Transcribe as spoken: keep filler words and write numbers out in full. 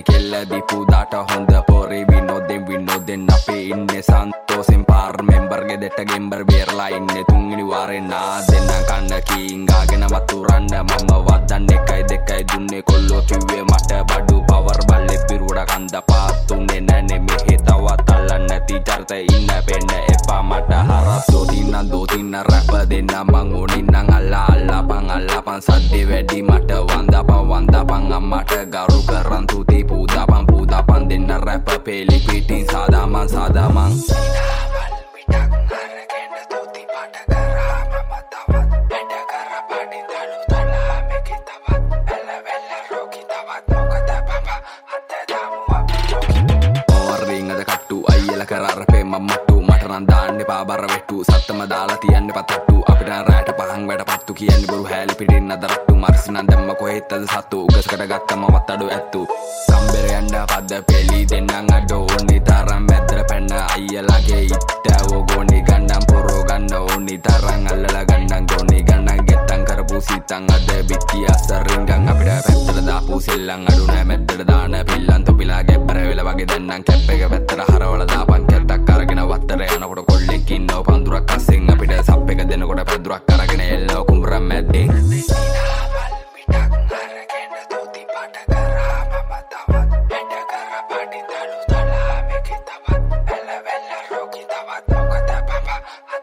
කෙල්ල දීපු දාට හොඳ පොරේ විනෝදෙන් විනෝදෙන් අපේ ඉන්නේ සන්තෝසෙන් පාර් මෙම්බර්ගේ දෙට ගෙම්බර් බේරලා ඉන්නේ තුන්වෙනි වාරේ නා දෙන්න කන්න කීංගාගෙන වතුරන්න මම වදන්න එකයි දෙකයි දුන්නේ කොල්ලෝ කිව්වේ මට බඩු පවර් බල්ලේ පිරුඩ කන්ද පාත්තුන්නේ නැනේ මෙහෙ තවත් අල්ලන්න නැති චරිත ඉන්න පෙන්න එපා මට හරස් දෝතින්න දෝතින්න රැප දෙන්න මං ඕනින්නම් අල්ලා අල්ලාපන් අල්ලාපන් සද්දේ වැඩි මට වන්දාපන් වන්දාපන් අම්මට ගරු කරන් තුති පූදාපන් පූදාපන් දෙන්න රැප පෙලි පිටින් සාදාමන් සාදාමන් කරරපේ මම්මට්ටු මට නම් දාන්න එපා බර වෙට්ටු සත්තම දාලා තියන්න පතට්ටු අපිට රැට පහන් වැඩ පත්තු කියන්නේ බොරු හැලි පිටින් අදරට්ටු මර්සි නම් දැම්ම කොහෙත් අද සතු උගසකට ගත්තම වත් අඩු ඇත්තු සම්බෙර යන්න පද්ද පෙලි දෙන්නම් අඩෝ ඕනි තරම් මැද්දට පැන්න අයියලාගේ ඉත්ත ඕගෝනි ගන්නම් පොරෝ ගන්න ඕනි තරම් අල්ලලා ගන්නම් ගෝනි ගන්නම් ගෙත්තම් කරපු සිතන් අද බිත්ති අස්සරින් ගන් අපිට පැත්තට දාපු සෙල්ලම් අඩු නෑ මැද්දට දාන පිල්ලන් තොපිලා ගැප්පර වෙලා වගේ දැන්නම් කැප් එක පැත්තට හරවලා දාපන් කැට්ටක් අරගෙන වත්තර යනකොට කොල්ලෙක් ඉන්නව පඳුරක් අස්සෙන් අපිට සප් එක දෙනකොට පැදුරක් අරගෙන එල්ලව කුඹරම් මැද්දේ I